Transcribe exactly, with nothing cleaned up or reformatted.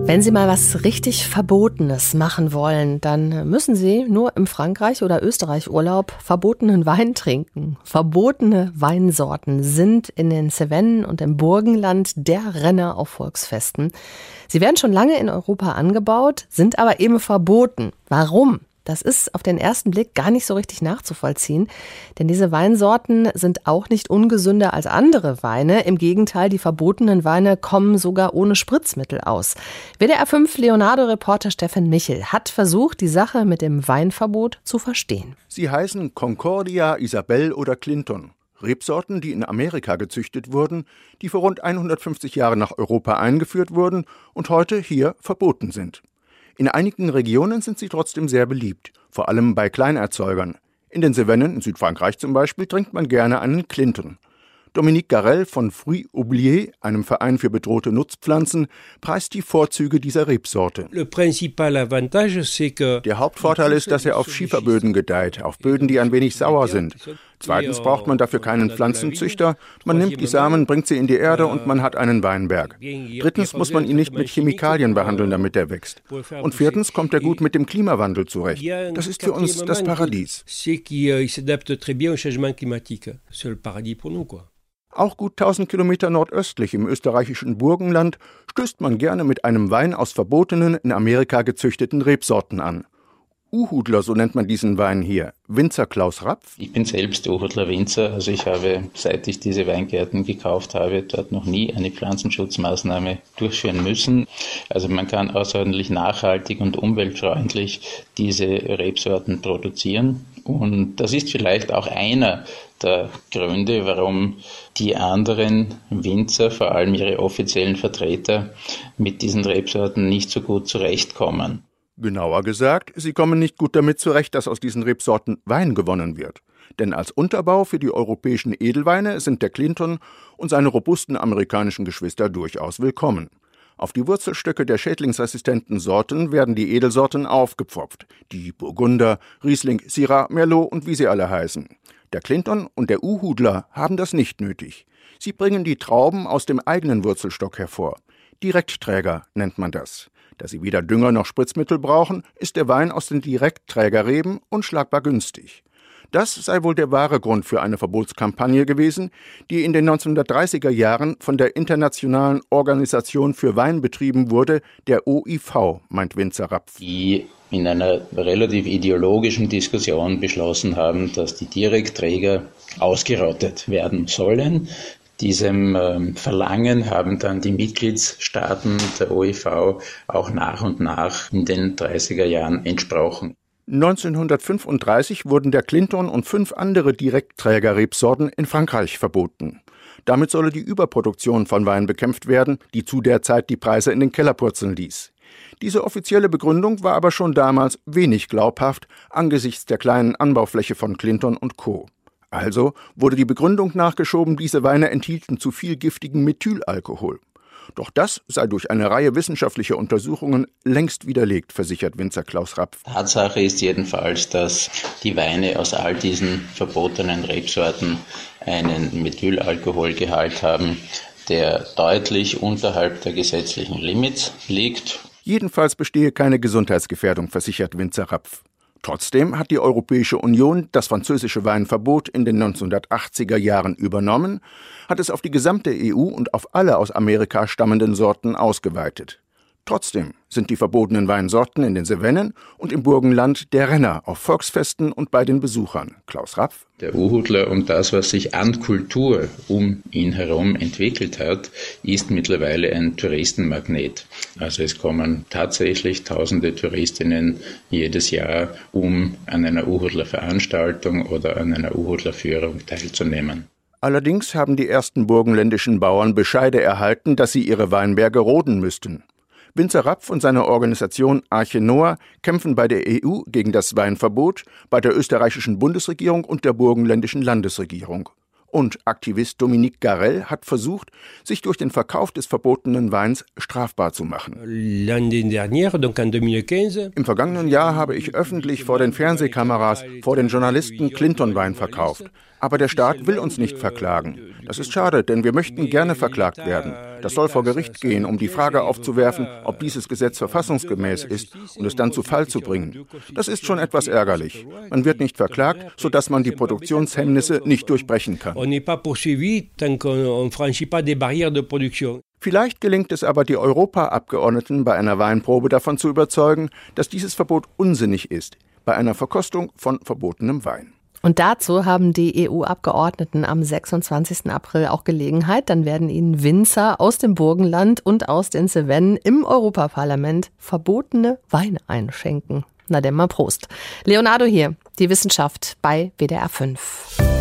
Wenn Sie mal was richtig Verbotenes machen wollen, dann müssen Sie nur im Frankreich oder Österreich Urlaub verbotenen Wein trinken. Verbotene Weinsorten sind in den Cevennen und im Burgenland der Renner auf Volksfesten. Sie werden schon lange in Europa angebaut, sind aber eben verboten. Warum? Das ist auf den ersten Blick gar nicht so richtig nachzuvollziehen, denn diese Weinsorten sind auch nicht ungesünder als andere Weine. Im Gegenteil, die verbotenen Weine kommen sogar ohne Spritzmittel aus. W D R fünf Leonardo-Reporter Steffen Michel hat versucht, die Sache mit dem Weinverbot zu verstehen. Sie heißen Concordia, Isabelle oder Clinton. Rebsorten, die in Amerika gezüchtet wurden, die vor rund hundertfünfzig Jahren nach Europa eingeführt wurden und heute hier verboten sind. In einigen Regionen sind sie trotzdem sehr beliebt, vor allem bei Kleinerzeugern. In den Cevennen in Südfrankreich zum Beispiel trinkt man gerne einen Clinton. Dominique Garel von Fruits Oubliés, einem Verein für bedrohte Nutzpflanzen, preist die Vorzüge dieser Rebsorte. Der Hauptvorteil ist, dass er auf Schieferböden gedeiht, auf Böden, die ein wenig sauer sind. Zweitens braucht man dafür keinen Pflanzenzüchter. Man nimmt die Samen, bringt sie in die Erde und man hat einen Weinberg. Drittens muss man ihn nicht mit Chemikalien behandeln, damit er wächst. Und viertens kommt er gut mit dem Klimawandel zurecht. Das ist für uns das Paradies. Auch gut tausend Kilometer nordöstlich im österreichischen Burgenland stößt man gerne mit einem Wein aus verbotenen, in Amerika gezüchteten Rebsorten an. Uhudler, so nennt man diesen Wein hier. Winzer Klaus Rapf. Ich bin selbst Uhudler Winzer, also ich habe, seit ich diese Weingärten gekauft habe, dort noch nie eine Pflanzenschutzmaßnahme durchführen müssen. Also man kann außerordentlich nachhaltig und umweltfreundlich diese Rebsorten produzieren. Und das ist vielleicht auch einer der Gründe, warum die anderen Winzer, vor allem ihre offiziellen Vertreter, mit diesen Rebsorten nicht so gut zurechtkommen. Genauer gesagt, sie kommen nicht gut damit zurecht, dass aus diesen Rebsorten Wein gewonnen wird. Denn als Unterbau für die europäischen Edelweine sind der Clinton und seine robusten amerikanischen Geschwister durchaus willkommen. Auf die Wurzelstöcke der schädlingsresistenten Sorten werden die Edelsorten aufgepfropft. Die Burgunder, Riesling, Syrah, Merlot und wie sie alle heißen. Der Clinton und der Uhudler haben das nicht nötig. Sie bringen die Trauben aus dem eigenen Wurzelstock hervor. Direktträger nennt man das. Da sie weder Dünger noch Spritzmittel brauchen, ist der Wein aus den Direktträgerreben unschlagbar günstig. Das sei wohl der wahre Grund für eine Verbotskampagne gewesen, die in den neunzehnhundertdreißiger Jahren von der Internationalen Organisation für Wein betrieben wurde, der O I V, meint Winzer Rapf. Die in einer relativ ideologischen Diskussion beschlossen haben, dass die Direktträger ausgerottet werden sollen. Diesem ähm, Verlangen haben dann die Mitgliedstaaten der O I V auch nach und nach in den dreißiger Jahren entsprochen. neunzehnhundertfünfunddreißig wurden der Clinton und fünf andere Direktträgerrebsorten in Frankreich verboten. Damit solle die Überproduktion von Wein bekämpft werden, die zu der Zeit die Preise in den Keller purzeln ließ. Diese offizielle Begründung war aber schon damals wenig glaubhaft angesichts der kleinen Anbaufläche von Clinton und Co. Also wurde die Begründung nachgeschoben, diese Weine enthielten zu viel giftigen Methylalkohol. Doch das sei durch eine Reihe wissenschaftlicher Untersuchungen längst widerlegt, versichert Winzer Klaus Rapf. Tatsache ist jedenfalls, dass die Weine aus all diesen verbotenen Rebsorten einen Methylalkoholgehalt haben, der deutlich unterhalb der gesetzlichen Limits liegt. Jedenfalls bestehe keine Gesundheitsgefährdung, versichert Winzer Rapf. Trotzdem hat die Europäische Union das französische Weinverbot in den neunzehnhundertachtziger Jahren übernommen, hat es auf die gesamte E U und auf alle aus Amerika stammenden Sorten ausgeweitet. Trotzdem sind die verbotenen Weinsorten in den Cevennen und im Burgenland der Renner auf Volksfesten und bei den Besuchern. Klaus Rapf. Der Uhudler und das, was sich an Kultur um ihn herum entwickelt hat, ist mittlerweile ein Touristenmagnet. Also es kommen tatsächlich tausende Touristinnen jedes Jahr, um an einer Uhudler-Veranstaltung oder an einer Uhudler-Führung teilzunehmen. Allerdings haben die ersten burgenländischen Bauern Bescheide erhalten, dass sie ihre Weinberge roden müssten. Winzer Rapf und seine Organisation Arche Noah kämpfen bei der E U gegen das Weinverbot, bei der österreichischen Bundesregierung und der burgenländischen Landesregierung. Und Aktivist Dominique Garel hat versucht, sich durch den Verkauf des verbotenen Weins strafbar zu machen. Im vergangenen Jahr habe ich öffentlich vor den Fernsehkameras, vor den Journalisten Clinton-Wein verkauft. Aber der Staat will uns nicht verklagen. Das ist schade, denn wir möchten gerne verklagt werden. Das soll vor Gericht gehen, um die Frage aufzuwerfen, ob dieses Gesetz verfassungsgemäß ist und es dann zu Fall zu bringen. Das ist schon etwas ärgerlich. Man wird nicht verklagt, sodass man die Produktionshemmnisse nicht durchbrechen kann. Vielleicht gelingt es aber, die Europaabgeordneten bei einer Weinprobe davon zu überzeugen, dass dieses Verbot unsinnig ist, bei einer Verkostung von verbotenem Wein. Und dazu haben die E U-Abgeordneten am sechsundzwanzigsten April auch Gelegenheit. Dann werden ihnen Winzer aus dem Burgenland und aus den Cevennen im Europaparlament verbotene Weine einschenken. Na denn mal Prost. Leonardo hier, die Wissenschaft bei W D R fünf.